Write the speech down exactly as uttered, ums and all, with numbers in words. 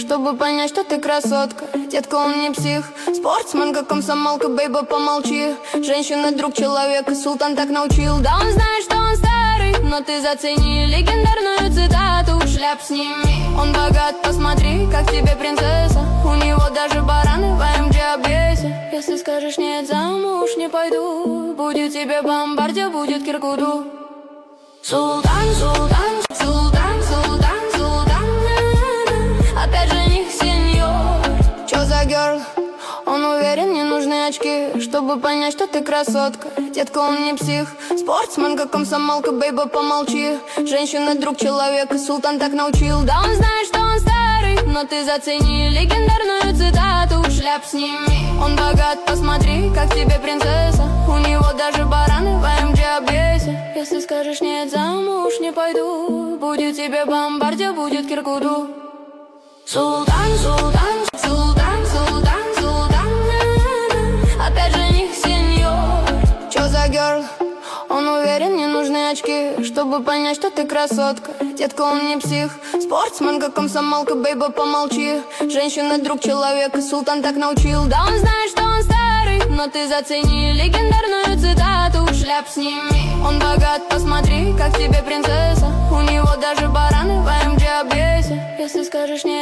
чтобы понять, что ты красотка. Детка, он не псих, спортсмен, как комсомолка, бейба, помолчи. Женщина, друг человека, султан так научил. Да он знает, что он старый, но ты зацени легендарную цитату. Шляп сними, он богат, посмотри, как тебе принцесса. У него даже бараны в АМГ обвесе. Если скажешь нет, замуж не пойду, будет тебе бомбардия, будет Киркуду. Султан, султан, султан, султан, султан, опять жених, сеньор. Чё за герл? Он уверен, не нужны очки, чтобы понять, что ты красотка. Детка, он не псих, спортсмен, как комсомолка, бейба, помолчи. Женщина, друг человека, султан так научил. Да он знает, что он старый, но ты зацени легендарную цитату. Шляп сними, он богат, посмотри, как тебе принцесса. У него даже бараны в АМГ обвесе. Если скажешь нет, замуж не пойду, будет тебе бомбардия, будет Киркуду. Султан, султан, султан, султан, султан, опять жених, сеньор. Чё за герл? Он уверен, не нужны очки, чтобы понять, что ты красотка. Детка, он не псих, спортсмен, как комсомолка, бейба, помолчи. Женщина, друг человека, султан так научил. Да он знает, что он старый, но ты зацени легендарную цитату. Шляп сними, он богат, посмотри, как тебе принцесса. У него даже бараны в АМГ обвесе. Если скажешь нет,